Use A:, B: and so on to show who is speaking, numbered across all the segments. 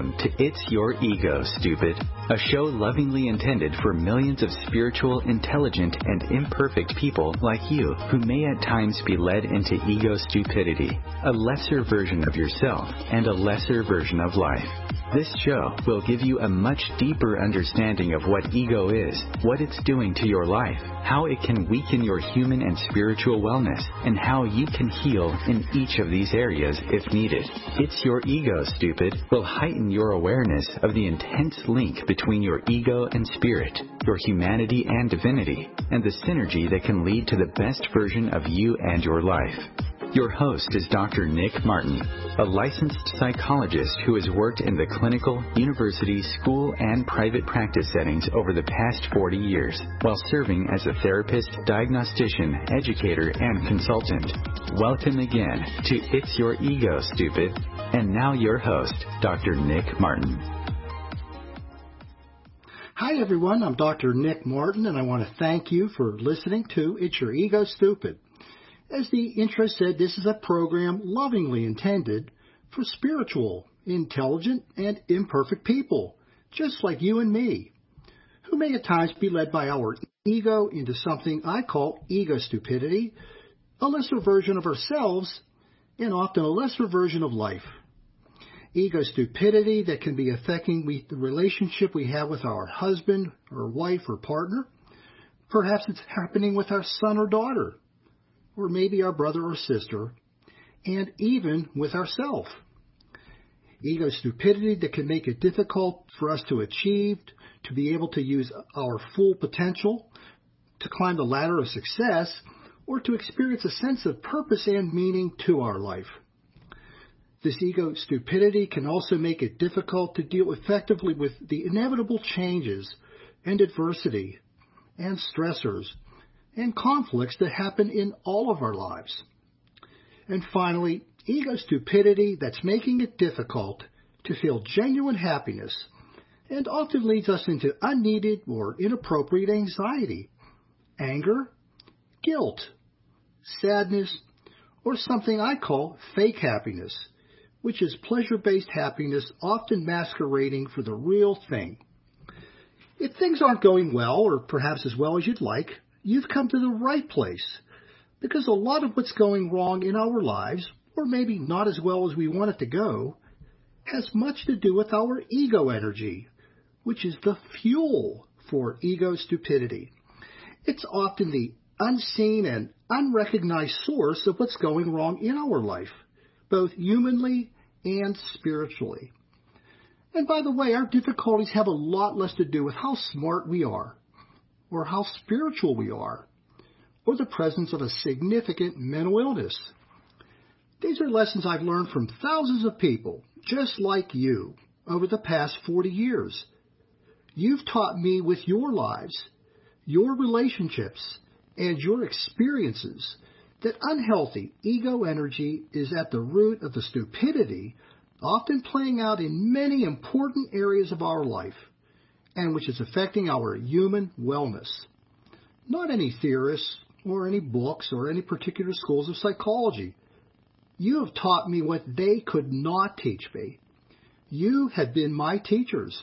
A: Welcome to It's Your Ego, Stupid, a show lovingly intended for millions of spiritual, intelligent, and imperfect people like you who may at times be led into ego stupidity, a lesser version of yourself and a lesser version of life. This show will give you a much deeper understanding of what ego is, what it's doing to your life, how it can weaken your human and spiritual wellness, and how you can heal in each of these areas if needed. It's Your Ego, Stupid will heighten your awareness of the intense link between your ego and spirit, your humanity and divinity, and the synergy that can lead to the best version of you and your life. Your host is Dr. Nick Martin, a licensed psychologist who has worked in the clinical, university, school, and private practice settings over the past 40 years, while serving as a therapist, diagnostician, educator, and consultant. Welcome again to It's Your Ego, Stupid. And now your host, Dr. Nick Martin.
B: Hi, everyone. I'm Dr. Nick Martin, and I want to thank you for listening to It's Your Ego, Stupid. As the intro said, this is a program lovingly intended for spiritual, intelligent, and imperfect people, just like you and me, who may at times be led by our ego into something I call ego stupidity, a lesser version of ourselves, and often a lesser version of life. Ego stupidity that can be affecting the relationship we have with our husband or wife or partner. Perhaps it's happening with our son or daughter, or maybe our brother or sister, and even with ourselves. Ego stupidity that can make it difficult for us to achieve, to be able to use our full potential, to climb the ladder of success, or to experience a sense of purpose and meaning to our life. This ego stupidity can also make it difficult to deal effectively with the inevitable changes and adversity and stressors and conflicts that happen in all of our lives. And finally, ego stupidity that's making it difficult to feel genuine happiness and often leads us into unneeded or inappropriate anxiety, anger, guilt, sadness, or something I call fake happiness, which is pleasure-based happiness often masquerading for the real thing. If things aren't going well, or perhaps as well as you'd like, you've come to the right place, because a lot of what's going wrong in our lives, or maybe not as well as we want it to go, has much to do with our ego energy, which is the fuel for ego stupidity. It's often the unseen and unrecognized source of what's going wrong in our life, both humanly and spiritually. And by the way, our difficulties have a lot less to do with how smart we are, or how spiritual we are, or the presence of a significant mental illness. These are lessons I've learned from thousands of people, just like you, over the past 40 years. You've taught me with your lives, your relationships, and your experiences that unhealthy ego energy is at the root of the stupidity often playing out in many important areas of our life, and which is affecting our human wellness. Not any theorists, or any books, or any particular schools of psychology. You have taught me what they could not teach me. You have been my teachers.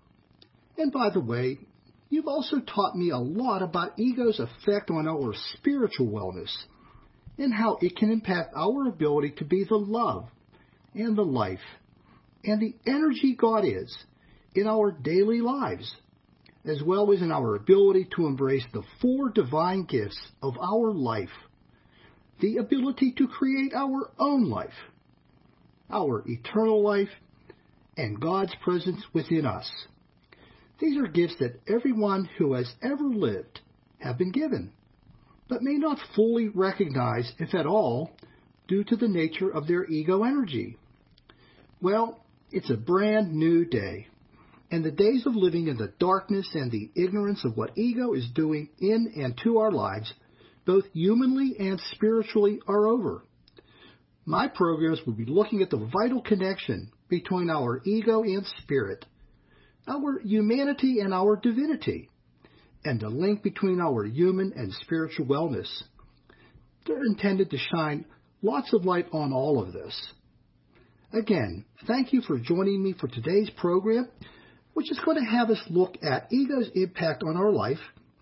B: And by the way, you've also taught me a lot about ego's effect on our spiritual wellness, and how it can impact our ability to be the love, and the life, and the energy God is in our daily lives, as well as in our ability to embrace the 4 divine gifts of our life, the ability to create our own life, our eternal life, and God's presence within us. These are gifts that everyone who has ever lived have been given, but may not fully recognize, if at all, due to the nature of their ego energy. Well, it's a brand new day, and the days of living in the darkness and the ignorance of what ego is doing in and to our lives, both humanly and spiritually, are over. My programs will be looking at the vital connection between our ego and spirit, our humanity and our divinity, and the link between our human and spiritual wellness. They're intended to shine lots of light on all of this. Again, thank you for joining me for today's program, which is going to have us look at ego's impact on our life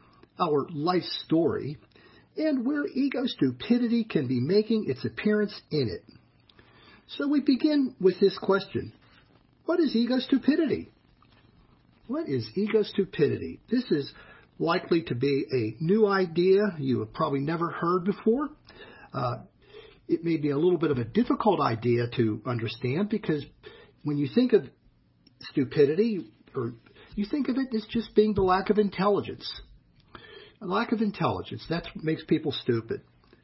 B: story, and where ego stupidity can be making its appearance in it. So we begin with this question. What is ego stupidity? What is ego stupidity? This is likely to be a new idea you have probably never heard before. It may be a little bit of a difficult idea to understand because when you think of stupidity, or you think of it as just being the lack of intelligence. A lack of intelligence, that's what makes people stupid.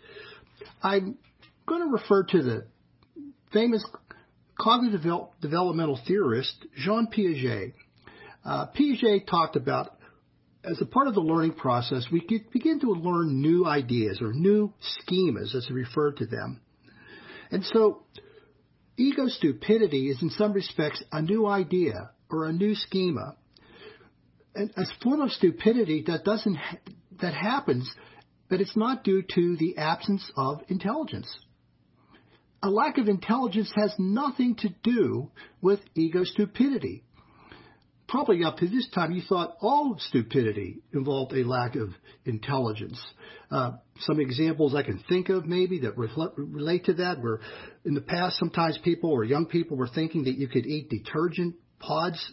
B: I'm going to refer to the famous cognitive developmental theorist, Jean Piaget. Piaget talked about, as a part of the learning process, we begin to learn new ideas or new schemas, as he referred to them. And so, ego stupidity is in some respects a new idea or a new schema. And a form of stupidity that happens, but it's not due to the absence of intelligence. A lack of intelligence has nothing to do with ego stupidity. Probably up to this time, you thought all stupidity involved a lack of intelligence. Some examples I can think of maybe that relate to that were in the past, sometimes people or young people were thinking that you could eat detergent pods,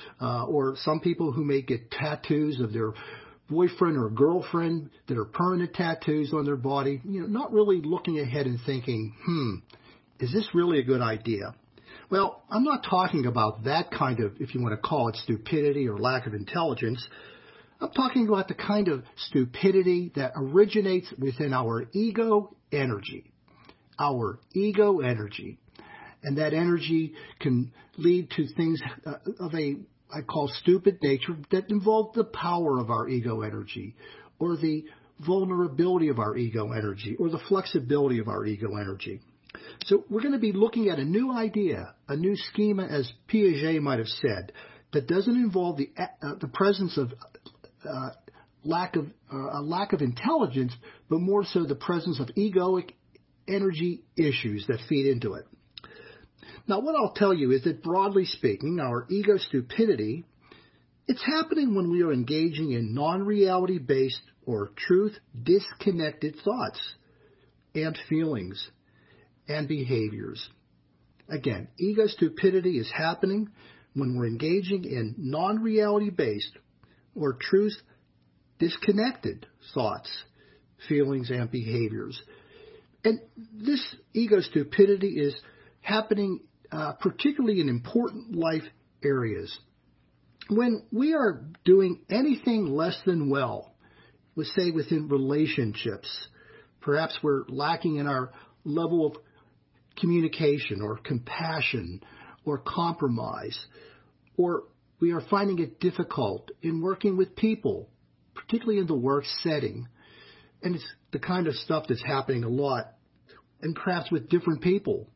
B: or some people who may get tattoos of their boyfriend or girlfriend that are permanent tattoos on their body, not really looking ahead and thinking, is this really a good idea? Well, I'm not talking about that kind of, if you want to call it stupidity or lack of intelligence. I'm talking about the kind of stupidity that originates within our ego energy. Our ego energy. And that energy can lead to things of I call stupid nature that involve the power of our ego energy, or the vulnerability of our ego energy, or the flexibility of our ego energy. So we're going to be looking at a new idea, a new schema, as Piaget might have said, that doesn't involve the presence of a lack of intelligence, but more so the presence of egoic energy issues that feed into it. Now, what I'll tell you is that broadly speaking, our ego stupidity, it's happening when we are engaging in non-reality based or truth disconnected thoughts and feelings and behaviors. Again, ego stupidity is happening when we're engaging in non-reality based or truth disconnected thoughts, feelings, and behaviors. And this ego stupidity is happening particularly in important life areas. When we are doing anything less than well, let's say within relationships, perhaps we're lacking in our level of communication or compassion or compromise, or we are finding it difficult in working with people, particularly in the work setting. And it's the kind of stuff that's happening a lot, and perhaps with different people.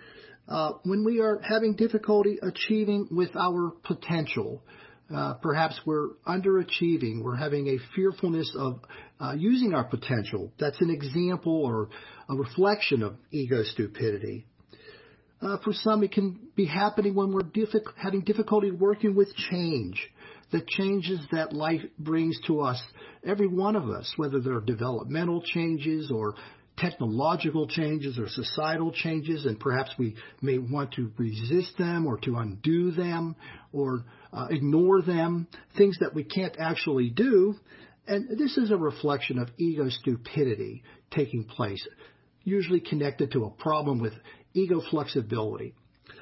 B: When we are having difficulty achieving with our potential, perhaps we're underachieving, we're having a fearfulness of using our potential. That's an example or a reflection of ego stupidity. For some, it can be happening when we're having difficulty working with change, the changes that life brings to us, every one of us, whether they're developmental changes or technological changes or societal changes, and perhaps we may want to resist them or to undo them or ignore them, things that we can't actually do. And this is a reflection of ego stupidity taking place, usually connected to a problem with ego flexibility.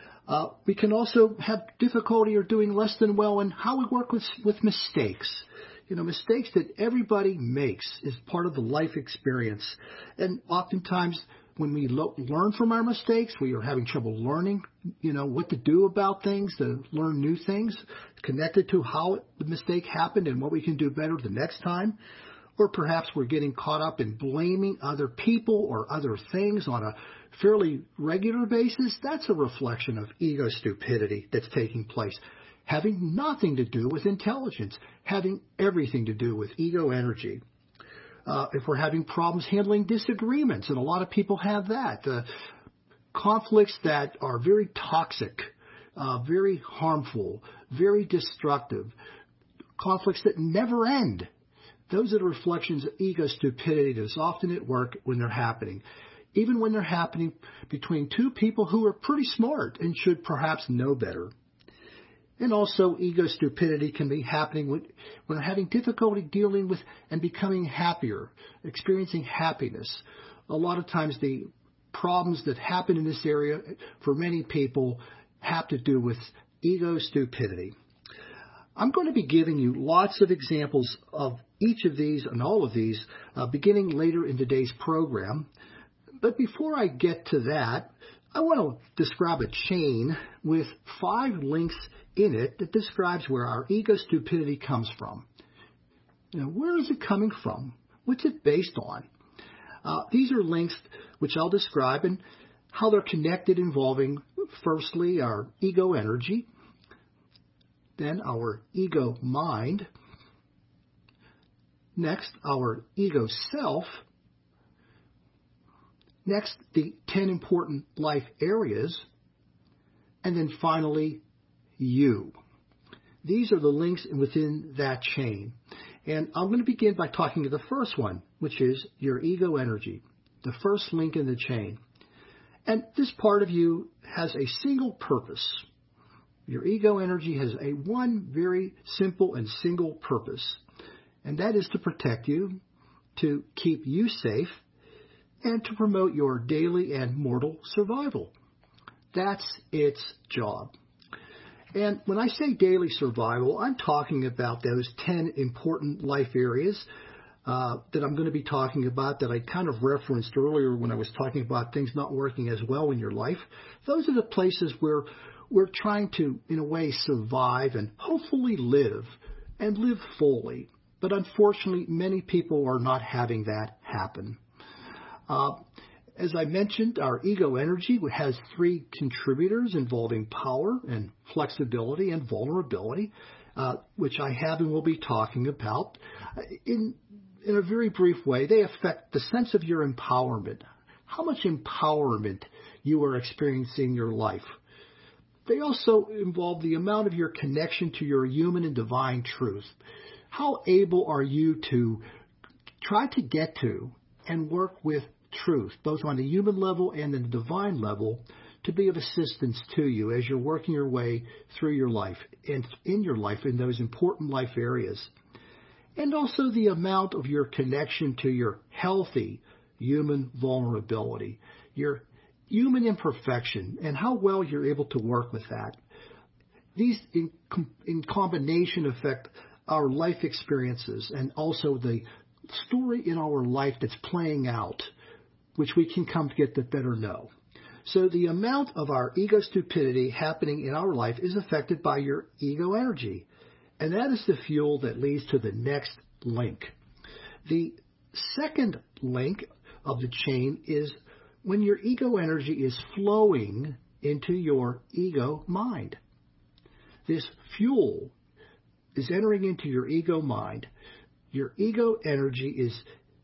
B: We can also have difficulty or doing less than well in how we work with mistakes. Mistakes that everybody makes is part of the life experience. And oftentimes when we learn from our mistakes, we are having trouble learning, what to do about things, to learn new things connected to how the mistake happened and what we can do better the next time. Or perhaps we're getting caught up in blaming other people or other things on a fairly regular basis. That's a reflection of ego stupidity that's taking place, having nothing to do with intelligence, having everything to do with ego energy. If we're having problems handling disagreements, and a lot of people have that, conflicts that are very toxic, very harmful, very destructive, conflicts that never end. Those are the reflections of ego stupidity that is often at work when they're happening, even when they're happening between two people who are pretty smart and should perhaps know better. And also, ego stupidity can be happening when we're having difficulty dealing with and becoming happier, experiencing happiness. A lot of times the problems that happen in this area for many people have to do with ego stupidity. I'm going to be giving you lots of examples of each of these and all of these beginning later in today's program. But before I get to that, I want to describe a chain with 5 links in it that describes where our ego stupidity comes from. Where is it coming from? What's it based on? These are links which I'll describe and how they're connected, involving, firstly, our ego energy, then our ego mind, next, our ego self, next, the 10 important life areas, and then finally, you. These are the links within that chain. And I'm going to begin by talking to the first one, which is your ego energy, the first link in the chain. And this part of you has a single purpose. Your ego energy has one very simple and single purpose, and that is to protect you, to keep you safe, and to promote your daily and mortal survival. That's its job. And when I say daily survival, I'm talking about those 10 important life areas that I'm going to be talking about that I kind of referenced earlier when I was talking about things not working as well in your life. Those are the places where we're trying to, in a way, survive and hopefully live and live fully. But unfortunately, many people are not having that happen. As I mentioned, our ego energy has 3 contributors involving power and flexibility and vulnerability, which I have and will be talking about. In a very brief way, they affect the sense of your empowerment, how much empowerment you are experiencing in your life. They also involve the amount of your connection to your human and divine truth. How able are you to try to get to and work with truth, both on the human level and the divine level, to be of assistance to you as you're working your way through your life and in your life in those important life areas. And also the amount of your connection to your healthy human vulnerability, your human imperfection, and how well you're able to work with that. These in combination affect our life experiences and also the story in our life that's playing out, which we can come to get to better know. So the amount of our ego stupidity happening in our life is affected by your ego energy. And that is the fuel that leads to the next link. The second link of the chain is when your ego energy is flowing into your ego mind. This fuel is entering into your ego mind. Your ego energy is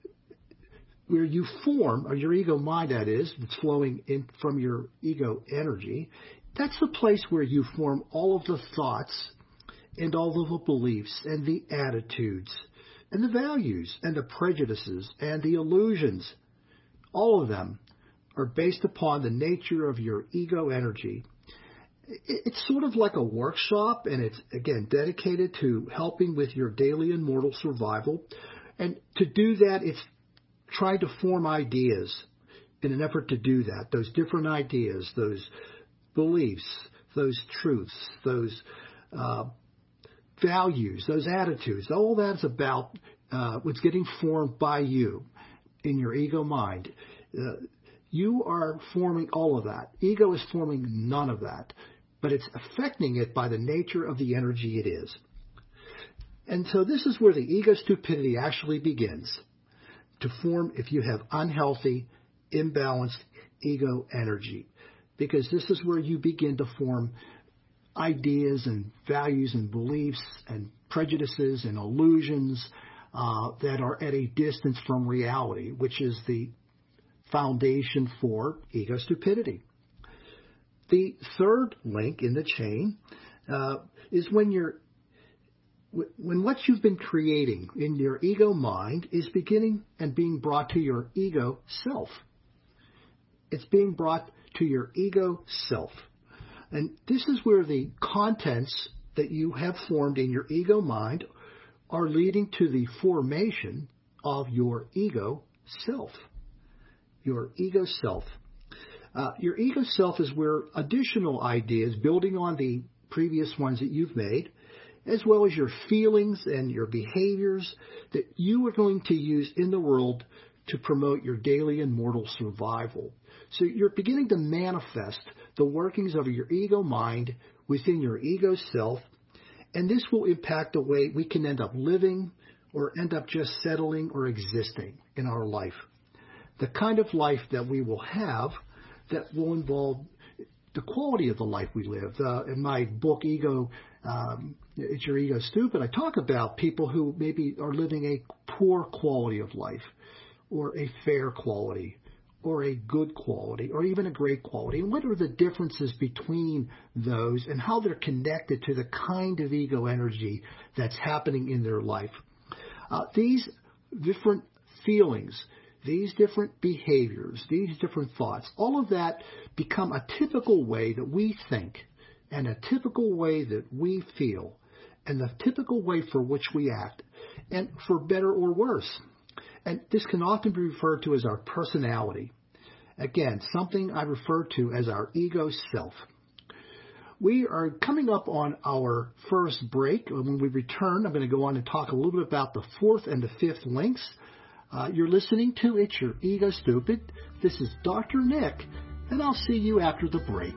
B: where you form, or your ego mind that is, that's flowing in from your ego energy. That's the place where you form all of the thoughts and all of the beliefs and the attitudes and the values and the prejudices and the illusions. All of them are based upon the nature of your ego energy. It's sort of like a workshop, and it's, again, dedicated to helping with your daily and mortal survival. And to do that, it's trying to form ideas in an effort to do that, those different ideas, those beliefs, those truths, those values, those attitudes. All that's about what's getting formed by you in your ego mind. You are forming all of that. Ego is forming none of that, but it's affecting it by the nature of the energy it is. And so this is where the ego stupidity actually begins to form if you have unhealthy, imbalanced ego energy, because this is where you begin to form ideas and values and beliefs and prejudices and illusions that are at a distance from reality, which is the foundation for ego stupidity. The third link in the chain is when what you've been creating in your ego mind is beginning and being brought to your ego self. It's being brought to your ego self. And this is where the contents that you have formed in your ego mind are leading to the formation of your ego self. Your ego self. Your ego self is where additional ideas, building on the previous ones that you've made, as well as your feelings and your behaviors that you are going to use in the world to promote your daily and mortal survival. So you're beginning to manifest the workings of your ego mind within your ego self, and this will impact the way we can end up living or end up just settling or existing in our life. The kind of life that we will have that will involve the quality of the life we live. In my book, It's Your Ego Stupid, I talk about people who maybe are living a poor quality of life, or a fair quality, or a good quality, or even a great quality. And what are the differences between those and how they're connected to the kind of ego energy that's happening in their life. These different feelings, these different behaviors, these different thoughts, all of that become a typical way that we think and a typical way that we feel and the typical way for which we act, and for better or worse. And this can often be referred to as our personality. Again, something I refer to as our ego self. We are coming up on our first break. When we return, I'm going to go on and talk a little bit about the fourth and the fifth links. You're listening to It's Your Ego Stupid. This is Dr. Nick, and I'll see you after the break.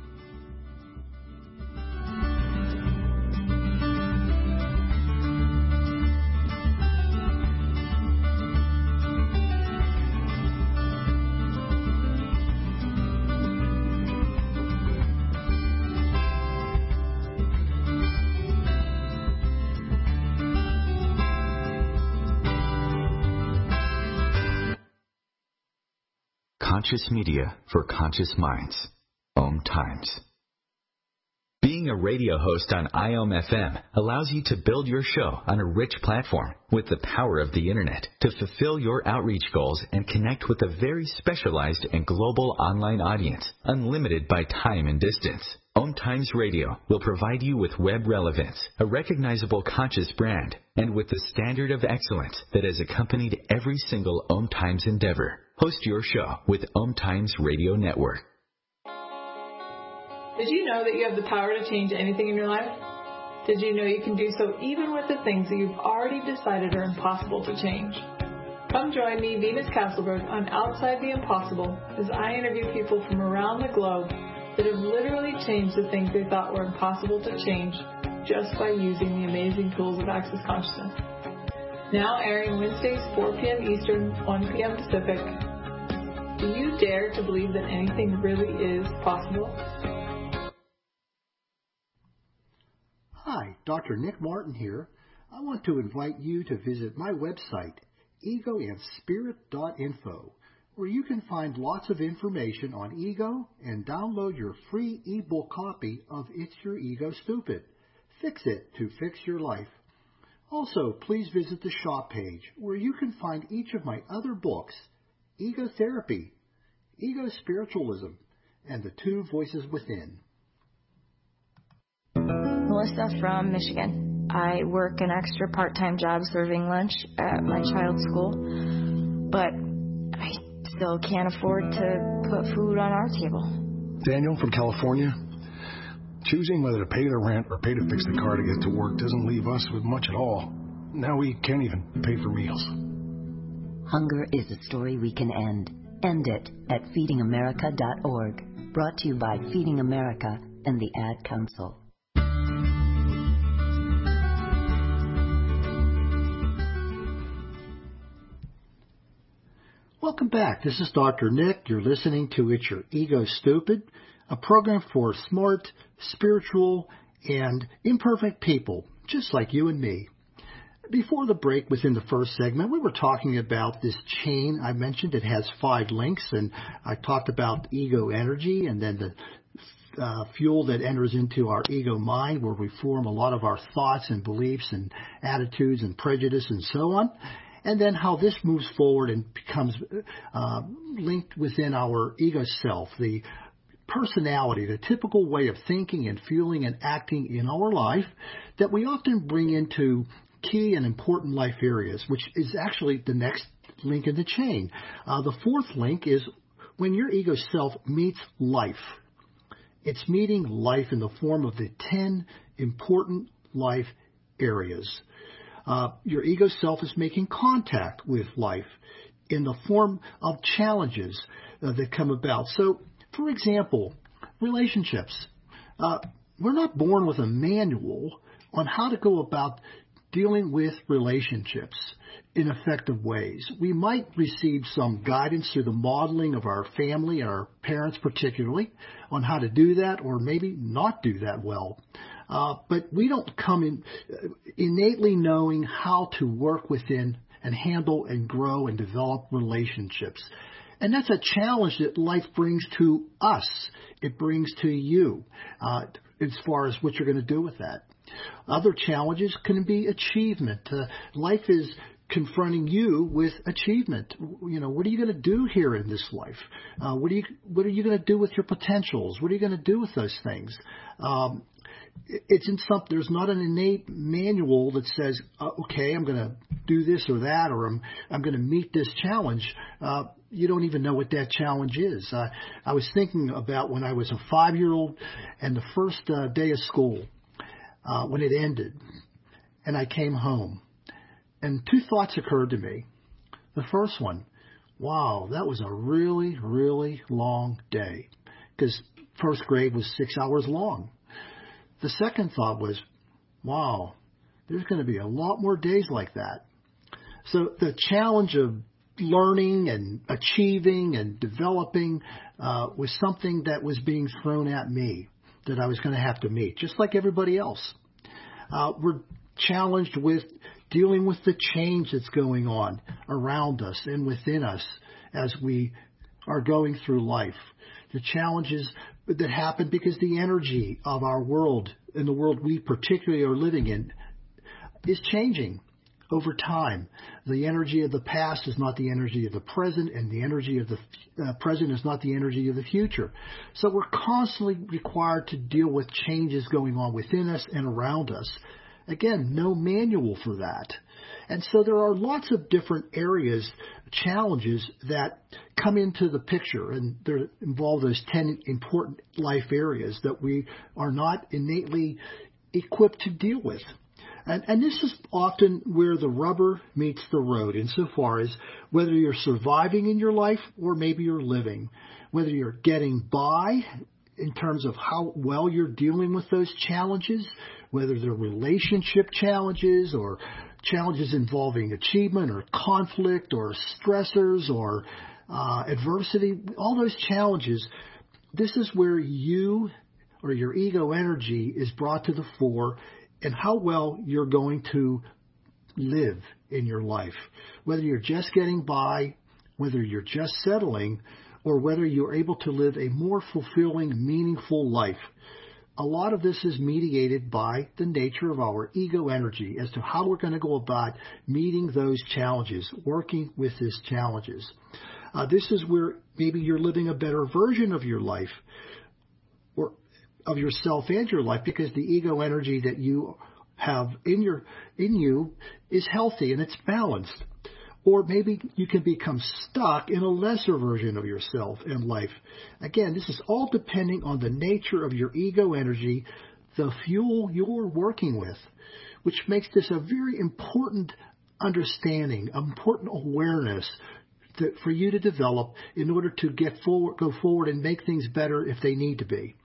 A: Conscious media for conscious minds. Om Times. Being a radio host on IOM FM allows you to build your show on a rich platform with the power of the Internet to fulfill your outreach goals and connect with a very specialized and global online audience, unlimited by time and distance. Om Times Radio will provide you with web relevance, a recognizable conscious brand, and with the standard of excellence that has accompanied every single Om Times endeavor. Host your show with Om Times Radio Network.
C: Did you know that you have the power to change anything in your life? Did you know you can do so even with the things that you've already decided are impossible to change? Come join me, Venus Castleberg, on Outside the Impossible as I interview people from around the globe that have literally changed the things they thought were impossible to change just by using the amazing tools of Access Consciousness. Now airing Wednesdays, 4 p.m. Eastern, 1 p.m. Pacific. Do you dare to believe that anything really is possible?
B: Hi, Dr. Nick Martin here. I want to invite you to visit my website, egoandspirit.info, where you can find lots of information on ego and download your free ebook copy of It's Your Ego Stupid. Fix it to fix your life. Also, please visit the shop page where you can find each of my other books, Ego Therapy, Ego Spiritualism, and The Two Voices Within.
D: Melissa from Michigan. I work an extra part-time job serving lunch at my child's school, but I still can't afford to put food on our table.
E: Daniel from California. Choosing whether to pay the rent or pay to fix the car to get to work doesn't leave us with much at all. Now we can't even pay for meals.
F: Hunger is a story we can end. End it at feedingamerica.org. Brought to you by Feeding America and the Ad Council.
B: Welcome back. This is Dr. Nick. You're listening to It's Your Ego Stupid, a program for smart, spiritual, and imperfect people, just like you and me. Before the break, within the first segment, we were talking about this chain. I mentioned it has 5 links, and I talked about ego energy and then fuel that enters into our ego mind, where we form a lot of our thoughts and beliefs and attitudes and prejudice and so on. And then how this moves forward and becomes linked within our ego self, the personality, the typical way of thinking and feeling and acting in our life that we often bring into key and important life areas, which is actually the next link in the chain. The fourth link is when your ego self meets life. It's meeting life in the form of the 10 important life areas. Your ego self is making contact with life in the form of challenges that come about. So, for example, relationships. We're not born with a manual on how to go about dealing with relationships in effective ways. We might receive some guidance through the modeling of our family and our parents particularly on how to do that, or maybe not do that well. But we don't come in innately knowing how to work within and handle and grow and develop relationships. And that's a challenge that life brings to us. It brings to you as far as what you're going to do with that. Other challenges can be achievement. Life is confronting you with achievement. You know, what are you going to do here in this life? What are you going to do with your potentials? What are you going to do with those things? It's in something. There's not an innate manual that says, okay, I'm going to do this or that, or I'm going to meet this challenge. You don't even know what that challenge is. I was thinking about when I was a 5-year-old and the first day of school, when it ended, and I came home. And two thoughts occurred to me. The first one, wow, that was a really, really long day, because first grade was 6 hours long. The second thought was, wow, there's going to be a lot more days like that. So the challenge of learning and achieving and developing was something that was being thrown at me that I was going to have to meet, just like everybody else. We're challenged with dealing with the change that's going on around us and within us as we are going through life. The challenges that happen because the energy of our world and the world we particularly are living in is changing over time. The energy of the past is not the energy of the present, and the energy of the present is not the energy of the future. So we're constantly required to deal with changes going on within us and around us. Again, no manual for that. And so there are lots of different areas, challenges that come into the picture, and they involve those 10 important life areas that we are not innately equipped to deal with. And this is often where the rubber meets the road, insofar as whether you're surviving in your life or maybe you're living, whether you're getting by in terms of how well you're dealing with those challenges, whether they're relationship challenges or challenges involving achievement or conflict or stressors or adversity, all those challenges, this is where you or your ego energy is brought to the fore, and how well you're going to live in your life. Whether you're just getting by, whether you're just settling, or whether you're able to live a more fulfilling, meaningful life. A lot of this is mediated by the nature of our ego energy as to how we're going to go about meeting those challenges, working with these challenges. This is where maybe you're living a better version of your life, or of yourself and your life, because the ego energy that you have in you is healthy and it's balanced. Or maybe you can become stuck in a lesser version of yourself and life. Again, this is all depending on the nature of your ego energy, the fuel you're working with, which makes this a very important understanding, important awareness for you to develop in order to go forward and make things better if they need to be.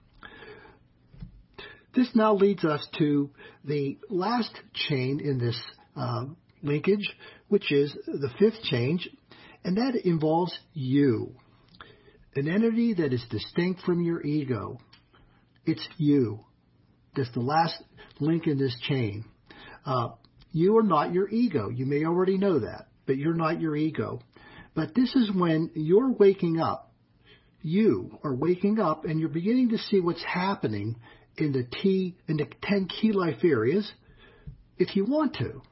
B: This now leads us to the last chain in this linkage, which is the fifth change, and that involves you, an entity that is distinct from your ego. It's you. That's the last link in this chain. You are not your ego. You may already know that, but you're not your ego. But this is when you're waking up you are waking up and you're beginning to see what's happening in the 10 key life areas, if you want to.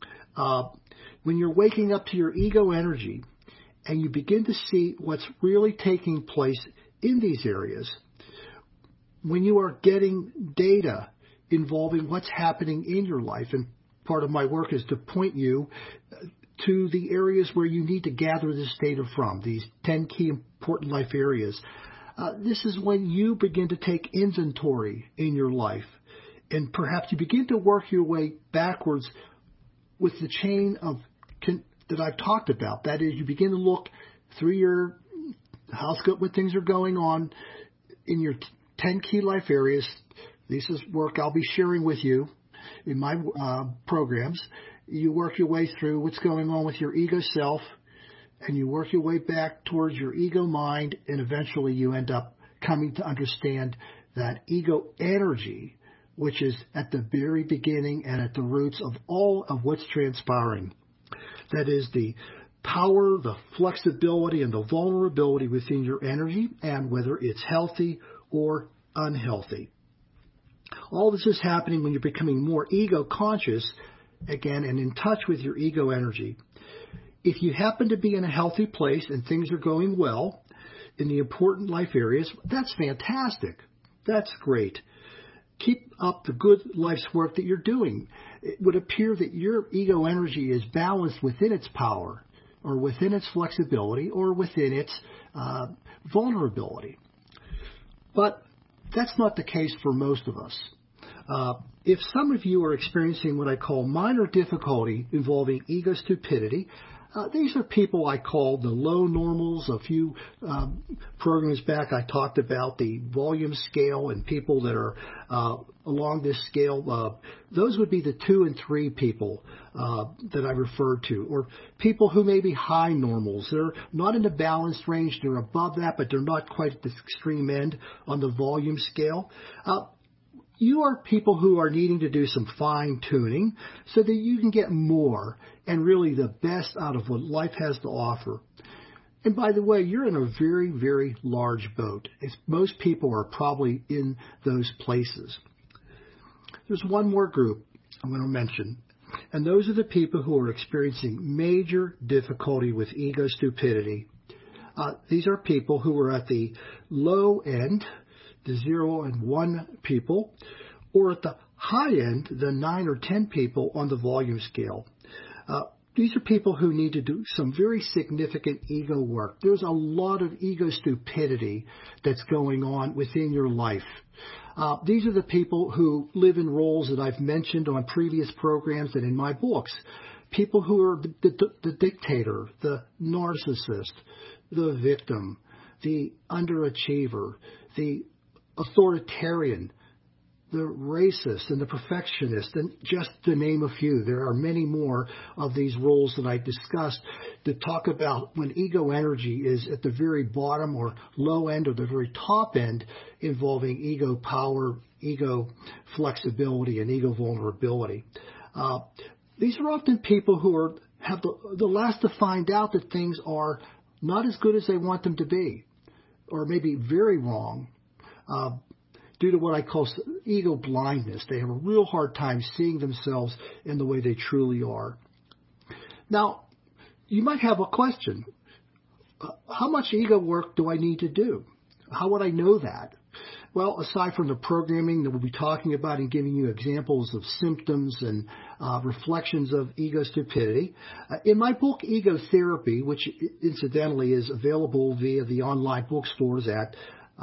B: When you're waking up to your ego energy and you begin to see what's really taking place in these areas, when you are getting data involving what's happening in your life, and part of my work is to point you to the areas where you need to gather this data from, these 10 key important life areas. This is when you begin to take inventory in your life, and perhaps you begin to work your way backwards with the chain of that I've talked about. That is, you begin to look through your house when things are going on in your 10 key life areas. This is work I'll be sharing with you in my programs. You work your way through what's going on with your ego self, and you work your way back towards your ego mind, and eventually you end up coming to understand that ego energy, which is at the very beginning and at the roots of all of what's transpiring. That is the power, the flexibility, and the vulnerability within your energy, and whether it's healthy or unhealthy. All this is happening when you're becoming more ego conscious, again, and in touch with your ego energy. If you happen to be in a healthy place and things are going well in the important life areas, that's fantastic. That's great. Keep up the good life's work that you're doing. It would appear that your ego energy is balanced within its power, or within its flexibility, or within its vulnerability. But that's not the case for most of us. If some of you are experiencing what I call minor difficulty involving ego stupidity, these are people I call the low normals. A few programs back I talked about the volume scale and people that are along this scale. Those would be the 2 and 3 people that I referred to, or people who may be high normals. They're not in the balanced range. They're above that, but they're not quite at the extreme end on the volume scale. You are people who are needing to do some fine-tuning so that you can get more and really the best out of what life has to offer. And by the way, you're in a very, very large boat. Most people are probably in those places. There's one more group I'm going to mention, and those are the people who are experiencing major difficulty with ego stupidity. These are people who are at the low end, the 0 and 1 people, or at the high end, the 9 or 10 people on the volume scale. These are people who need to do some very significant ego work. There's a lot of ego stupidity that's going on within your life. These are the people who live in roles that I've mentioned on previous programs and in my books. People who are the dictator, the narcissist, the victim, the underachiever, the authoritarian, the racist, and the perfectionist, and just to name a few. There are many more of these roles that I discussed that talk about when ego energy is at the very bottom or low end or the very top end, involving ego power, ego flexibility, and ego vulnerability. These are often people who have the last to find out that things are not as good as they want them to be, or maybe very wrong. Due to what I call ego blindness. They have a real hard time seeing themselves in the way they truly are. Now, you might have a question. How much ego work do I need to do? How would I know that? Well, aside from the programming that we'll be talking about and giving you examples of symptoms and reflections of ego stupidity, in my book, Ego Therapy, which incidentally is available via the online bookstores at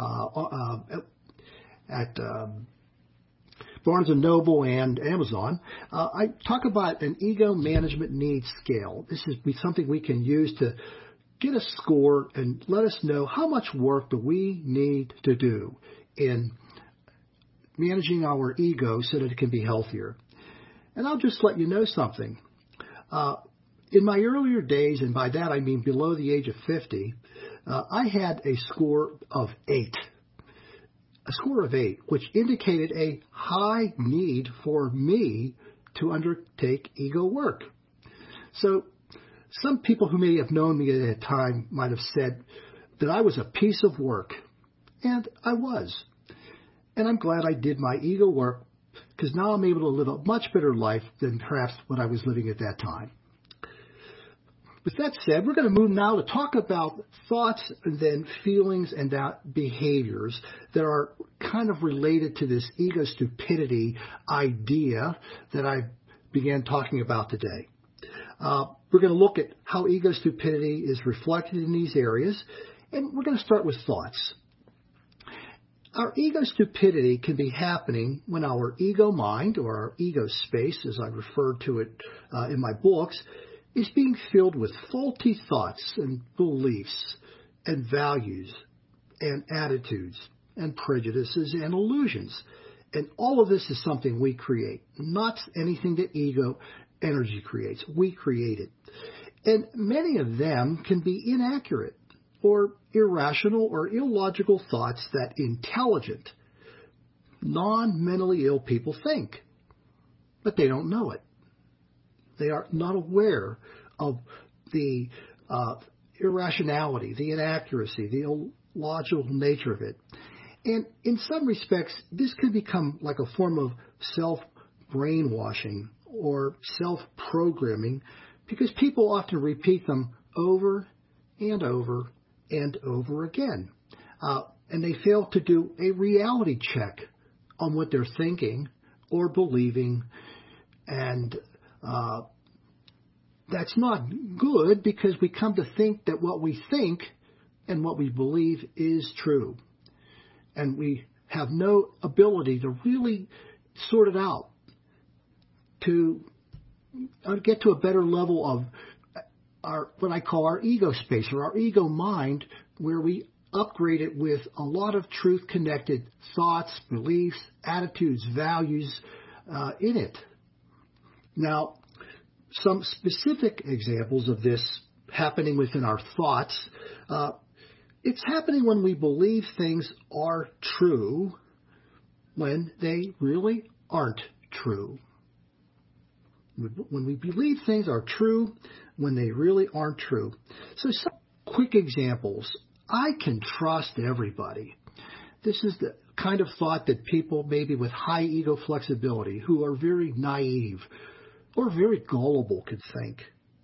B: Barnes & Noble and Amazon, I talk about an ego management needs scale. This is something we can use to get a score and let us know how much work do we need to do in managing our ego so that it can be healthier. And I'll just let you know something. In my earlier days, and by that I mean below the age of 50, I had a score of 8. A score of 8, which indicated a high need for me to undertake ego work. So some people who may have known me at that time might have said that I was a piece of work. And I was. And I'm glad I did my ego work, because now I'm able to live a much better life than perhaps what I was living at that time. With that said, we're going to move now to talk about thoughts and then feelings and behaviors that are kind of related to this ego stupidity idea that I began talking about today. We're going to look at how ego stupidity is reflected in these areas, and we're going to start with thoughts. Our ego stupidity can be happening when our ego mind, or our ego space, as I refer to it in my books, is being filled with faulty thoughts and beliefs and values and attitudes and prejudices and illusions. And all of this is something we create, not anything that ego energy creates. We create it. And many of them can be inaccurate or irrational or illogical thoughts that intelligent, non-mentally ill people think, but they don't know it. They are not aware of the irrationality, the inaccuracy, the illogical nature of it. And in some respects, this can become like a form of self-brainwashing or self-programming, because people often repeat them over and over and over again. And they fail to do a reality check on what they're thinking or believing. And that's not good, because we come to think that what we think and what we believe is true. And we have no ability to really sort it out, to get to a better level of what I call our ego space, or our ego mind, where we upgrade it with a lot of truth-connected thoughts, beliefs, attitudes, values in it. Now, some specific examples of this happening within our thoughts. It's happening when we believe things are true when they really aren't true. When we believe things are true when they really aren't true. So some quick examples. I can trust everybody. This is the kind of thought that people maybe with high ego flexibility, who are very naive or very gullible, could think.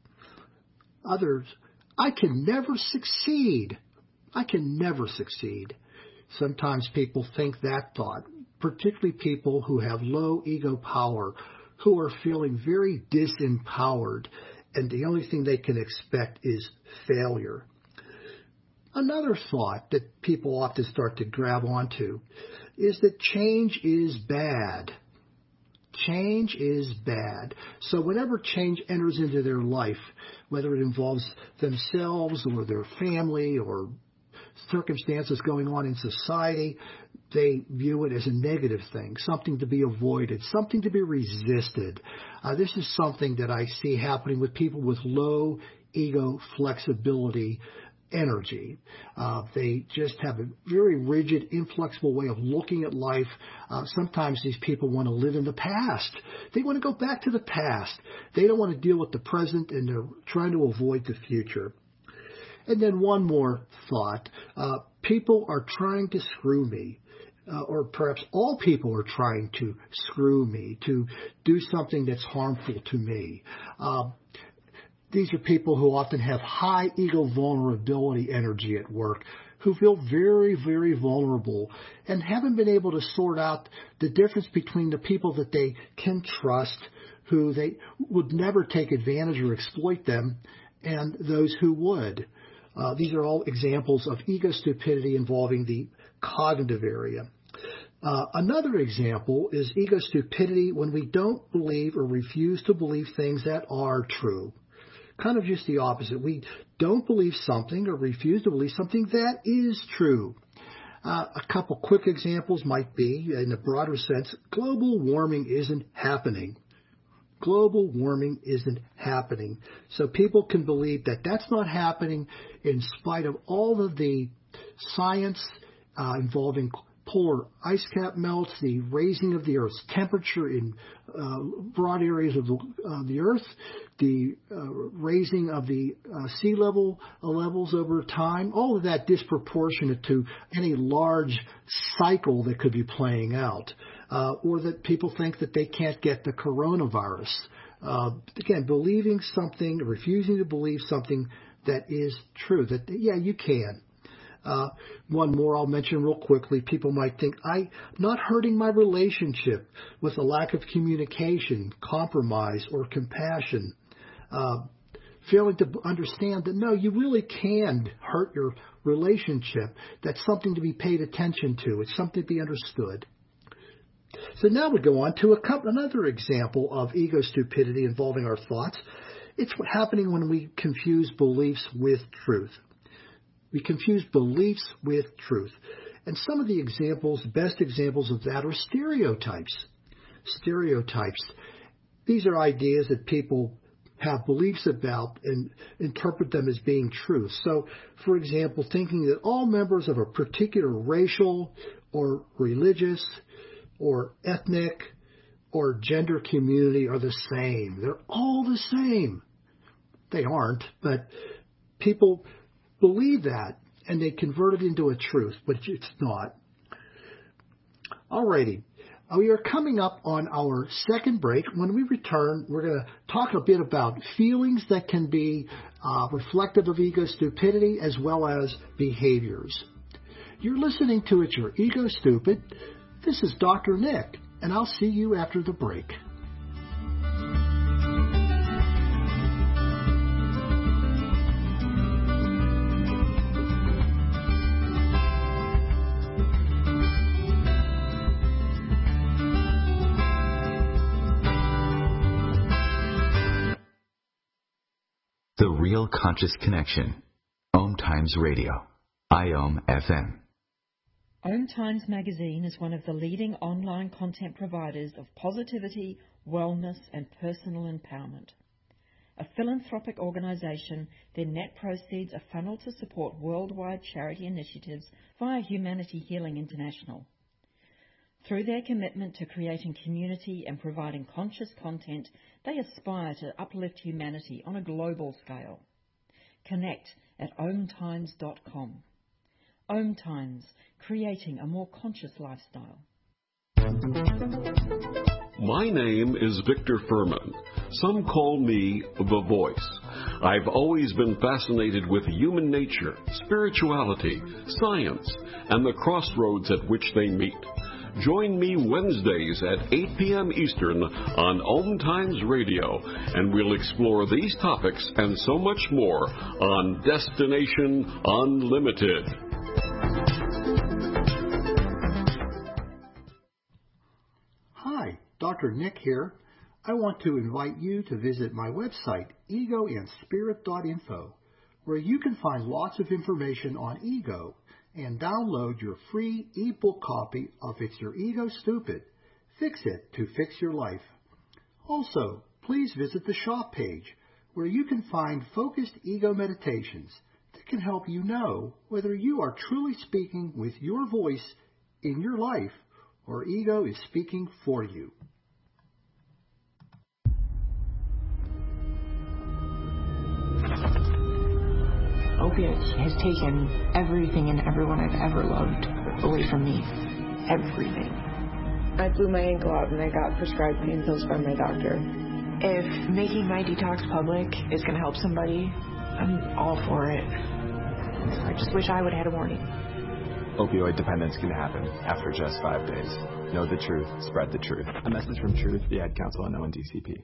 B: Others, I can never succeed. I can never succeed. Sometimes people think that thought, particularly people who have low ego power, who are feeling very disempowered, and the only thing they can expect is failure. Another thought that people often start to grab onto is that change is bad. Change is bad. So whenever change enters into their life, whether it involves themselves or their family or circumstances going on in society, they view it as a negative thing, something to be avoided, something to be resisted. This is something that I see happening with people with low ego flexibility energy. They just have a very rigid, inflexible way of looking at life. Sometimes these people want to live in the past. They want to go back to the past. They don't want to deal with the present, and they're trying to avoid the future. And then one more thought. People are trying to screw me. Or perhaps all people are trying to screw me, to do something that's harmful to me. These are people who often have high ego vulnerability energy at work, who feel very, very vulnerable and haven't been able to sort out the difference between the people that they can trust, who they would never take advantage or exploit them, and those who would. These are all examples of ego stupidity involving the cognitive area. Another example is ego stupidity when we don't believe or refuse to believe things that are true. Kind of just the opposite. We don't believe something or refuse to believe something that is true. A couple quick examples might be, in a broader sense, global warming isn't happening. Global warming isn't happening. So people can believe that that's not happening in spite of all of the science involving polar ice cap melts, the raising of the Earth's temperature in broad areas of the Earth, the raising of the sea levels over time, all of that disproportionate to any large cycle that could be playing out, or that people think that they can't get the coronavirus. Again, believing something, refusing to believe something that is true, that, yeah, you can. One more I'll mention real quickly. People might think, I'm not hurting my relationship with a lack of communication, compromise, or compassion. Failing to understand that, no, you really can hurt your relationship. That's something to be paid attention to. It's something to be understood. So now we go on to another example of ego stupidity involving our thoughts. It's happening when we confuse beliefs with truth. We confuse beliefs with truth. And some of the best examples of that are stereotypes. Stereotypes. These are ideas that people have beliefs about and interpret them as being truth. So, for example, thinking that all members of a particular racial or religious or ethnic or gender community are the same. They're all the same. They aren't, but people believe that, and they convert it into a truth, but it's not. Alrighty. We are coming up on our second break. When we return, we're going to talk a bit about feelings that can be reflective of ego stupidity as well as behaviors. You're listening to It's Your Ego Stupid. This is Dr. Nick, and I'll see you after the break.
A: The Real Conscious Connection. Om Times Radio. IOM FM.
G: Om Times Magazine is one of the leading online content providers of positivity, wellness, and personal empowerment. A philanthropic organization, their net proceeds are funneled to support worldwide charity initiatives via Humanity Healing International. Through their commitment to creating community and providing conscious content, they aspire to uplift humanity on a global scale. Connect at omtimes.com. Om Times, creating a more conscious lifestyle.
H: My name is Victor Furman. Some call me The Voice. I've always been fascinated with human nature, spirituality, science, and the crossroads at which they meet. Join me Wednesdays at 8 p.m. Eastern on Om Times Radio, and we'll explore these topics and so much more on Destination Unlimited.
B: Hi, Dr. Nick here. I want to invite you to visit my website, egoandspirit.info, where you can find lots of information on ego and download your free ebook copy of It's Your Ego Stupid. Fix it to fix your life. Also, please visit the shop page, where you can find focused ego meditations that can help you know whether you are truly speaking with your voice in your life or ego is speaking for you.
I: Opiates has taken everything and everyone I've ever loved away from me. Everything.
J: I blew my ankle out and I got prescribed pain pills by my doctor.
I: If making my detox public is going to help somebody, I'm all for it. I just wish I would have had a warning.
K: Opioid dependence can happen after just 5 days. Know the truth. Spread the truth. A message from Truth, the Ad Council, and ONDCP.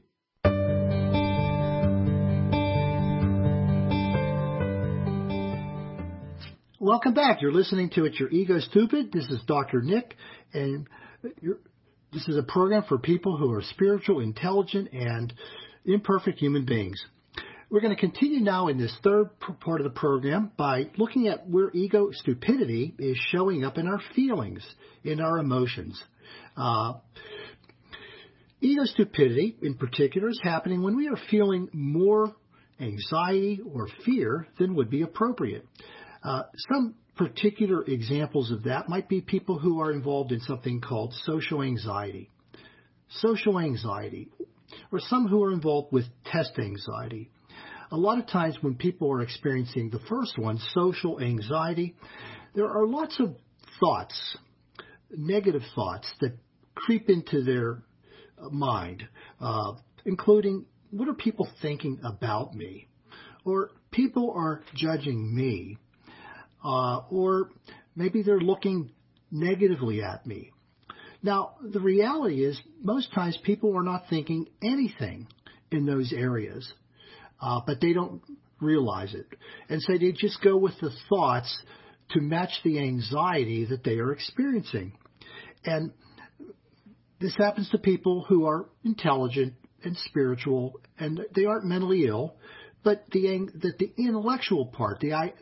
B: Welcome back. You're listening to It's Your Ego Stupid. This is Dr. Nick, and this is a program for people who are spiritual, intelligent, and imperfect human beings. We're going to continue now in this third part of the program by looking at where ego stupidity is showing up in our feelings, in our emotions. Ego stupidity, in particular, is happening when we are feeling more anxiety or fear than would be appropriate. Some particular examples of that might be people who are involved in something called social anxiety. Social anxiety, or some who are involved with test anxiety. A lot of times when people are experiencing the first one, social anxiety, there are lots of thoughts, negative thoughts that creep into their mind, including, what are people thinking about me? Or people are judging me. Or maybe they're looking negatively at me. Now, the reality is most times people are not thinking anything in those areas, but they don't realize it. And so they just go with the thoughts to match the anxiety that they are experiencing. And this happens to people who are intelligent and spiritual, and they aren't mentally ill, but the intellectual part,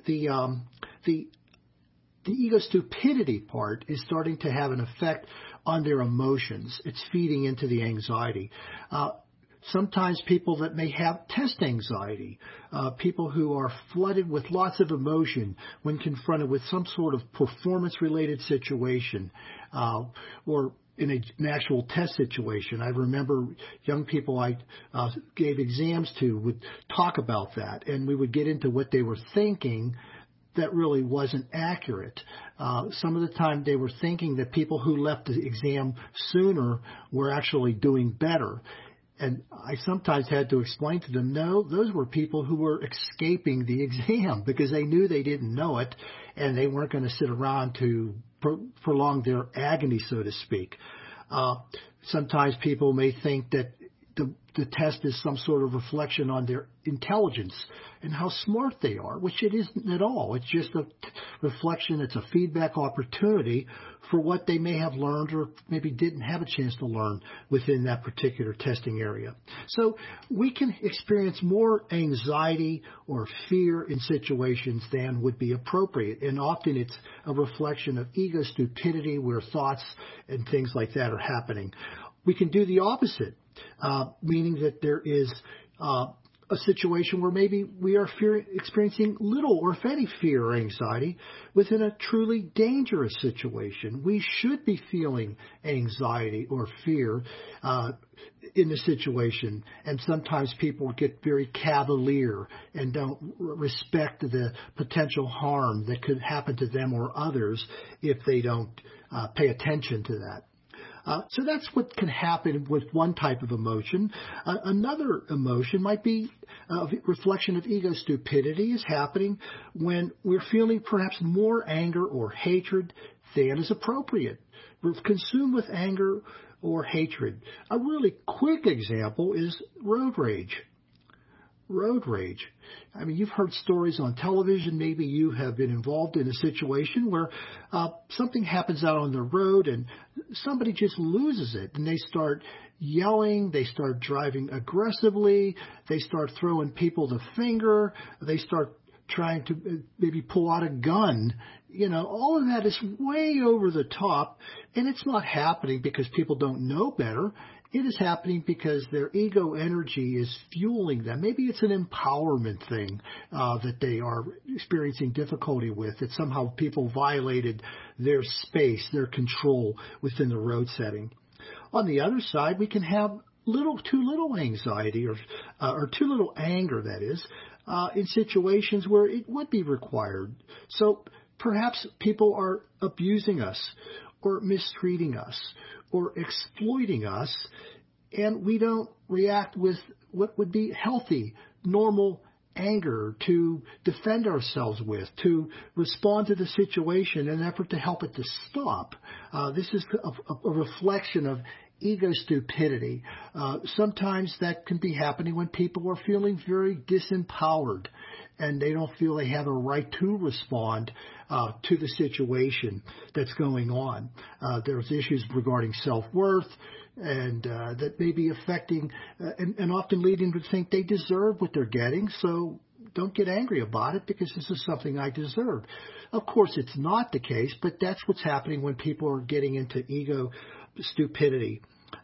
B: the ego stupidity part is starting to have an effect on their emotions. It's feeding into the anxiety. Sometimes people that may have test anxiety, people who are flooded with lots of emotion when confronted with some sort of performance-related situation, or in an actual test situation. I remember young people I gave exams to would talk about that, and we would get into what they were thinking that really wasn't accurate. Some of the time they were thinking that people who left the exam sooner were actually doing better. And I sometimes had to explain to them, no, those were people who were escaping the exam because they knew they didn't know it, and they weren't going to sit around to prolong their agony, so to speak. Sometimes people may think that the test is some sort of reflection on their intelligence and how smart they are, which it isn't at all. It's just a reflection. It's a feedback opportunity for what they may have learned or maybe didn't have a chance to learn within that particular testing area. So we can experience more anxiety or fear in situations than would be appropriate. And often it's a reflection of ego stupidity where thoughts and things like that are happening. We can do the opposite. Meaning that there is a situation where maybe we are experiencing little or if any fear or anxiety within a truly dangerous situation. We should be feeling anxiety or fear in the situation, and sometimes people get very cavalier and don't respect the potential harm that could happen to them or others if they don't pay attention to that. So that's what can happen with one type of emotion. Another emotion might be a reflection of ego stupidity is happening when we're feeling perhaps more anger or hatred than is appropriate. We're consumed with anger or hatred. A really quick example is road rage. Road rage. I mean, you've heard stories on television. Maybe you have been involved in a situation where something happens out on the road and somebody just loses it and they start yelling, they start driving aggressively, they start throwing people the finger, they start trying to maybe pull out a gun. You know, all of that is way over the top, and it's not happening because people don't know better. It is happening because their ego energy is fueling them. Maybe it's an empowerment thing that they are experiencing difficulty with, that somehow people violated their space, their control within the road setting. On the other side, we can have too little anxiety or too little anger, that is, in situations where it would be required. So perhaps people are abusing us or mistreating us or exploiting us, and we don't react with what would be healthy, normal anger to defend ourselves with, to respond to the situation in an effort to help it to stop. This is a reflection of ego stupidity. Sometimes that can be happening when people are feeling very disempowered and they don't feel they have a right to respond to the situation that's going on. There's issues regarding self-worth and that may be affecting and often leading to think they deserve what they're getting, so don't get angry about it because this is something I deserve. Of course, it's not the case, but that's what's happening when people are getting into ego stupidity.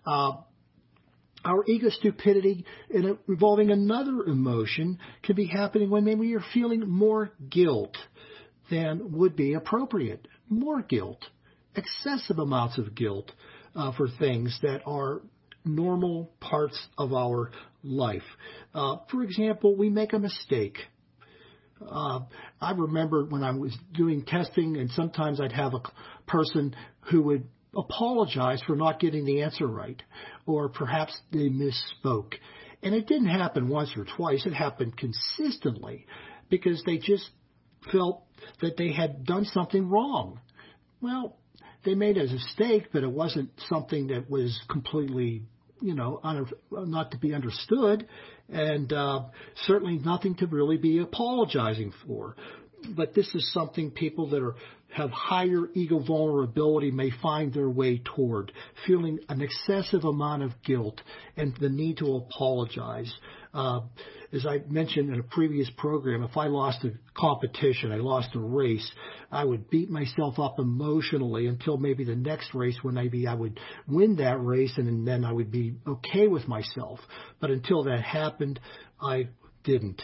B: Our ego stupidity involving another emotion can be happening when maybe you're feeling more guilt than would be appropriate. More guilt, excessive amounts of guilt for things that are normal parts of our life. For example, we make a mistake. I remember when I was doing testing, and sometimes I'd have a person who would apologize for not getting the answer right, or perhaps they misspoke. And it didn't happen once or twice. It happened consistently because they just felt that they had done something wrong. Well, they made a mistake, but it wasn't something that was completely, not to be understood, and certainly nothing to really be apologizing for. But this is something people that have higher ego vulnerability may find their way toward, feeling an excessive amount of guilt and the need to apologize. As I mentioned in a previous program, if I lost a competition, I lost a race, I would beat myself up emotionally until maybe the next race when maybe I would win that race, and then I would be okay with myself. But until that happened, I didn't.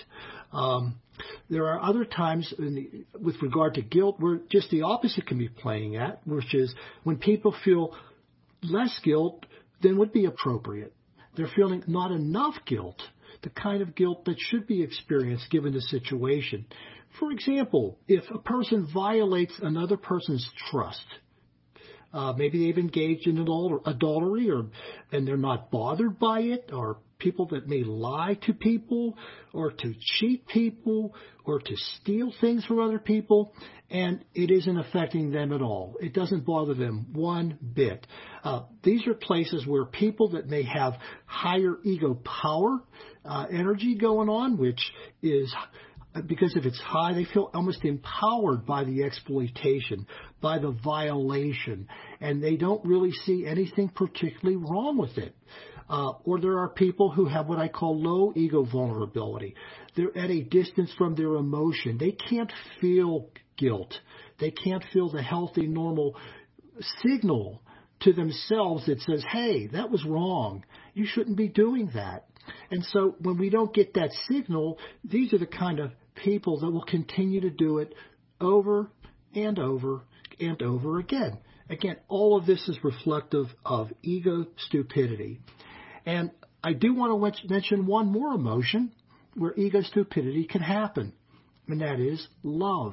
B: There are other times with regard to guilt where just the opposite can be playing at, which is when people feel less guilt than would be appropriate. They're feeling not enough guilt, the kind of guilt that should be experienced given the situation. For example, if a person violates another person's trust, maybe they've engaged in adultery, and they're not bothered by it, or people that may lie to people, or to cheat people, or to steal things from other people, and it isn't affecting them at all. It doesn't bother them one bit. These are places where people that may have higher ego power, energy going on, which is because if it's high, they feel almost empowered by the exploitation, by the violation, and they don't really see anything particularly wrong with it. Or there are people who have what I call low ego vulnerability. They're at a distance from their emotion. They can't feel guilt. They can't feel the healthy, normal signal to themselves that says, hey, that was wrong. You shouldn't be doing that. And so when we don't get that signal, these are the kind of people that will continue to do it over and over and over again. Again, all of this is reflective of ego stupidity. And I do want to mention one more emotion where ego stupidity can happen, and that is love.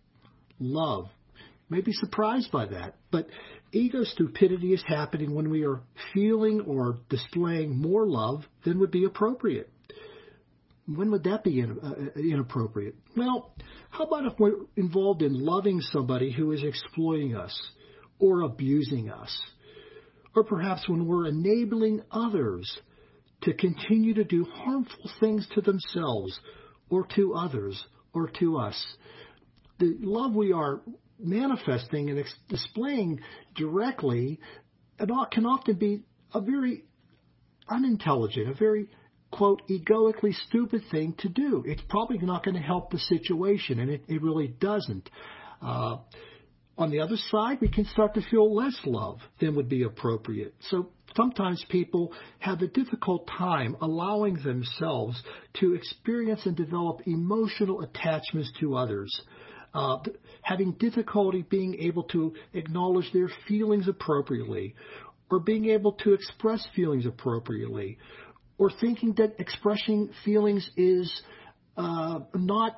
B: Love. You may be surprised by that, but ego stupidity is happening when we are feeling or displaying more love than would be appropriate. When would that be inappropriate? Well, how about if we're involved in loving somebody who is exploiting us or abusing us? Or perhaps when we're enabling others to continue to do harmful things to themselves or to others or to us. The love we are manifesting and displaying directly can often be a very unintelligent, a very, quote, egoically stupid thing to do. It's probably not going to help the situation, and it really doesn't. On the other side, we can start to feel less love than would be appropriate. So sometimes people have a difficult time allowing themselves to experience and develop emotional attachments to others, having difficulty being able to acknowledge their feelings appropriately, or being able to express feelings appropriately, or thinking that expressing feelings is not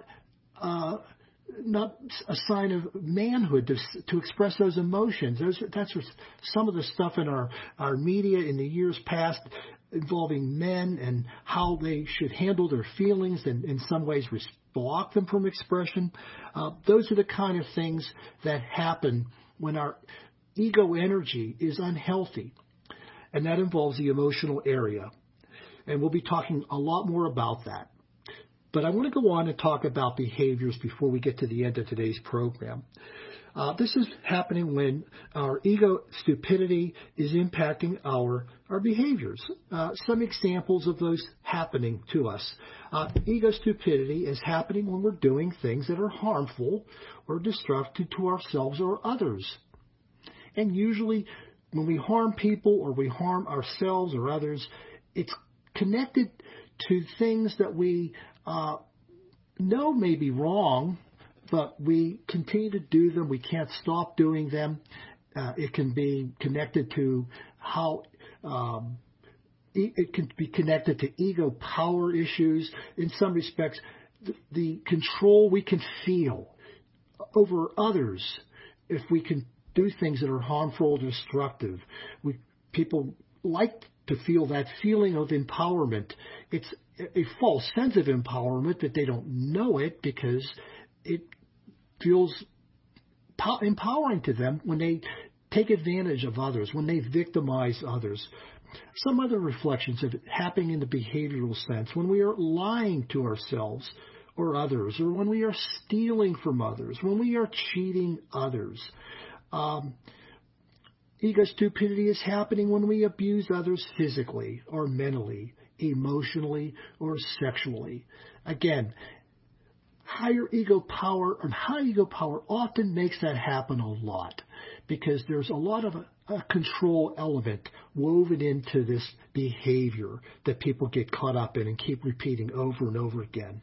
B: a sign of manhood to express those emotions. That's some of the stuff in our media in the years past involving men and how they should handle their feelings and in some ways block them from expression. Those are the kind of things that happen when our ego energy is unhealthy, and that involves the emotional area. And we'll be talking a lot more about that. But I want to go on and talk about behaviors before we get to the end of today's program. This is happening when our ego stupidity is impacting our behaviors. Some examples of those happening to us. Ego stupidity is happening when we're doing things that are harmful or destructive to ourselves or others. And usually when we harm people or we harm ourselves or others, it's connected to things that we know may be wrong, but we continue to do them. We can't stop doing them. It can be connected to how it can be connected to ego power issues. In some respects, the control we can feel over others if we can do things that are harmful or destructive. People like to feel that feeling of empowerment. It's a false sense of empowerment that they don't know it, because it feels empowering to them when they take advantage of others, when they victimize others. Some other reflections of it happening in the behavioral sense, when we are lying to ourselves or others, or when we are stealing from others, when we are cheating others. Ego stupidity is happening when we abuse others physically or mentally, emotionally or sexually. Again, high ego power often makes that happen a lot, because there's a lot of a control element woven into this behavior that people get caught up in and keep repeating over and over again.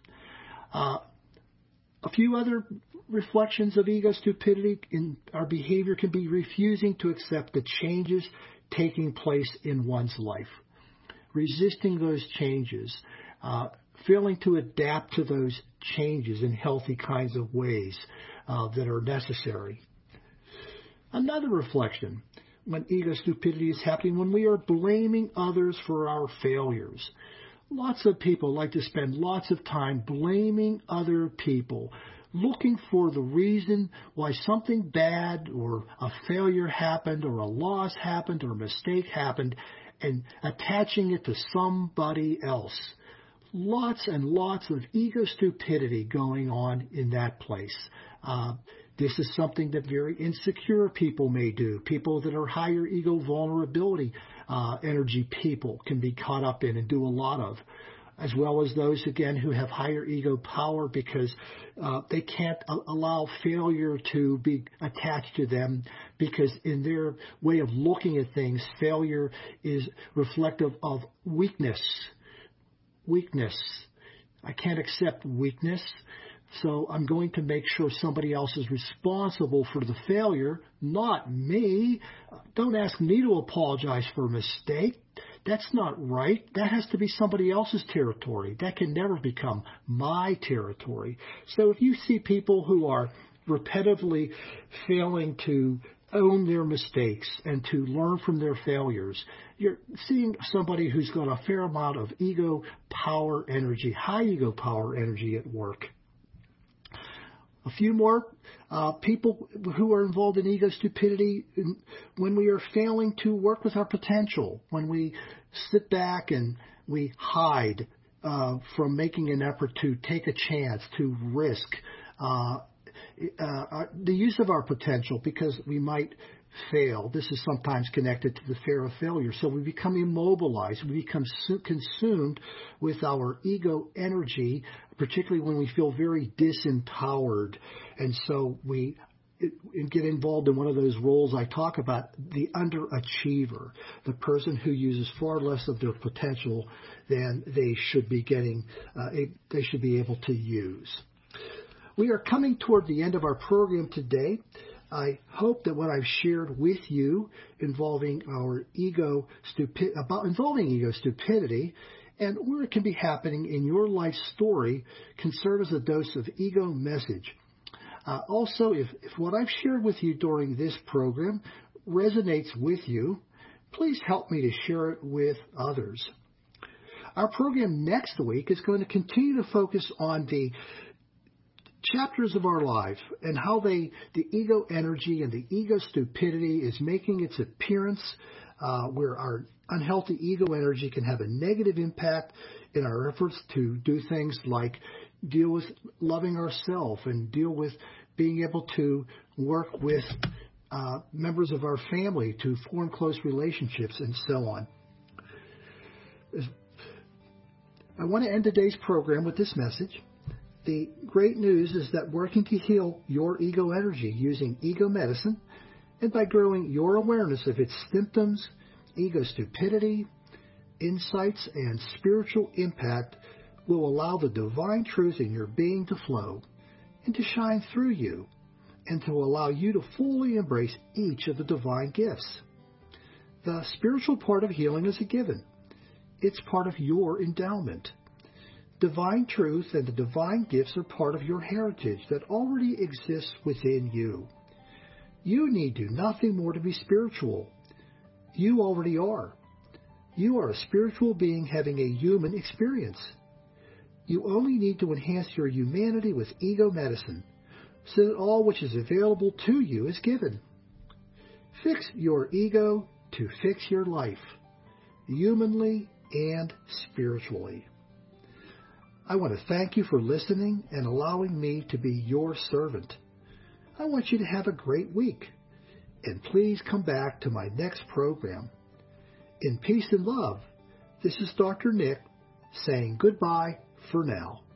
B: A few other reflections of ego stupidity in our behavior can be refusing to accept the changes taking place in one's life, resisting those changes, failing to adapt to those changes in healthy kinds of ways that are necessary. Another reflection when ego stupidity is happening, when we are blaming others for our failures. Lots of people like to spend lots of time blaming other people, looking for the reason why something bad or a failure happened or a loss happened or a mistake happened, and attaching it to somebody else. Lots and lots of ego stupidity going on in that place. This is something that very insecure people may do. People that are higher ego vulnerability energy people can be caught up in and do a lot of, as well as those, again, who have higher ego power because they can't allow failure to be attached to them, because in their way of looking at things, failure is reflective of weakness. I can't accept weakness, so I'm going to make sure somebody else is responsible for the failure, not me. Don't ask me to apologize for a mistake. That's not right. That has to be somebody else's territory. That can never become my territory. So if you see people who are repetitively failing to own their mistakes and to learn from their failures, you're seeing somebody who's got a fair amount of ego power energy, high ego power energy at work. A few more people who are involved in ego stupidity, when we are failing to work with our potential, when we sit back and we hide from making an effort to take a chance, to risk the use of our potential because we might fail. This is sometimes connected to the fear of failure. So we become immobilized. We become consumed with our ego energy, particularly when we feel very disempowered. And so we get involved in one of those roles I talk about, the underachiever, the person who uses far less of their potential than they should be getting, they should be able to use. We are coming toward the end of our program today. I hope that what I've shared with you involving ego stupidity and where it can be happening in your life story can serve as a dose of ego message. Also, if what I've shared with you during this program resonates with you, please help me to share it with others. Our program next week is going to continue to focus on the chapters of our life and how the ego energy and the ego stupidity is making its appearance, where our unhealthy ego energy can have a negative impact in our efforts to do things like deal with loving ourselves and deal with being able to work with members of our family to form close relationships and so on. I want to end today's program with this message. The great news is that working to heal your ego energy using ego medicine and by growing your awareness of its symptoms, ego stupidity, insights, and spiritual impact will allow the divine truth in your being to flow. and to shine through you, and to allow you to fully embrace each of the divine gifts. The spiritual part of healing is a given. It's part of your endowment. Divine truth and the divine gifts are part of your heritage that already exists within you. You need do nothing more to be spiritual. You already are. You are a spiritual being having a human experience. You only need to enhance your humanity with ego medicine, so that all which is available to you is given. Fix your ego to fix your life, humanly and spiritually. I want to thank you for listening and allowing me to be your servant. I want you to have a great week, and please come back to my next program. In peace and love, this is Dr. Nick saying goodbye for now.